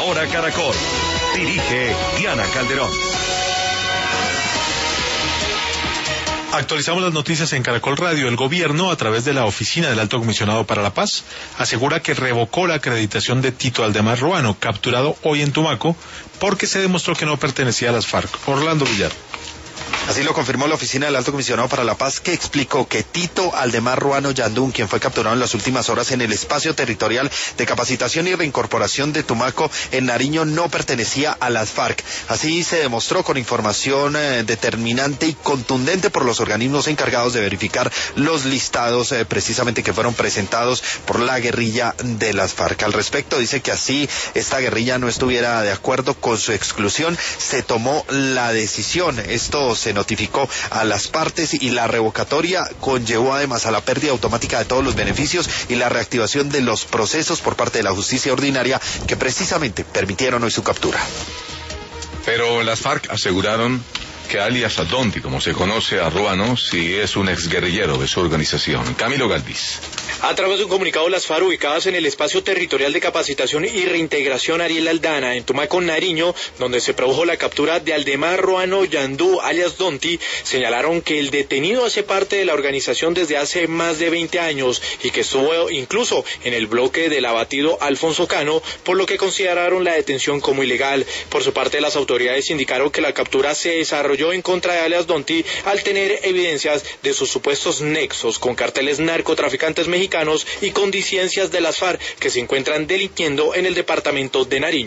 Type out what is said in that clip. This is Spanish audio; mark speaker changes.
Speaker 1: Hora Caracol. Dirige Diana Calderón.
Speaker 2: Actualizamos las noticias en Caracol Radio. El gobierno, a través de la Oficina del Alto Comisionado para la Paz, asegura que revocó la acreditación de Tito Aldemar Ruano, capturado hoy en Tumaco, porque se demostró que no pertenecía a las FARC. Orlando Villar.
Speaker 3: Así lo confirmó la Oficina del Alto Comisionado para la Paz, que explicó que Tito Aldemar Ruano Yandún, quien fue capturado en las últimas horas en el espacio territorial de capacitación y reincorporación de Tumaco en Nariño, no pertenecía a las FARC. Así se demostró con información determinante y contundente por los organismos encargados de verificar los listados precisamente que fueron presentados por la guerrilla de las FARC. Al respecto, dice que así esta guerrilla no estuviera de acuerdo con su exclusión, se tomó la decisión. Esto se notificó a las partes y la revocatoria conllevó además a la pérdida automática de todos los beneficios y la reactivación de los procesos por parte de la justicia ordinaria que precisamente permitieron hoy su captura.
Speaker 4: Pero las FARC aseguraron que alias Adonti, como se conoce a Ruano, sí es un exguerrillero de su organización. Camilo Galvis.
Speaker 5: A través de un comunicado, las FARC, ubicadas en el espacio territorial de capacitación y reintegración Ariel Aldana, en Tumaco, Nariño, donde se produjo la captura de Aldemar Ruano Yandú, alias Donti, señalaron que el detenido hace parte de la organización desde hace más de 20 años y que estuvo incluso en el bloque del abatido Alfonso Cano, por lo que consideraron la detención como ilegal. Por su parte, las autoridades indicaron que la captura se desarrolló en contra de alias Donti al tener evidencias de sus supuestos nexos con carteles narcotraficantes mexicanos y con disidencias de las FARC que se encuentran delinquiendo en el departamento de Nariño.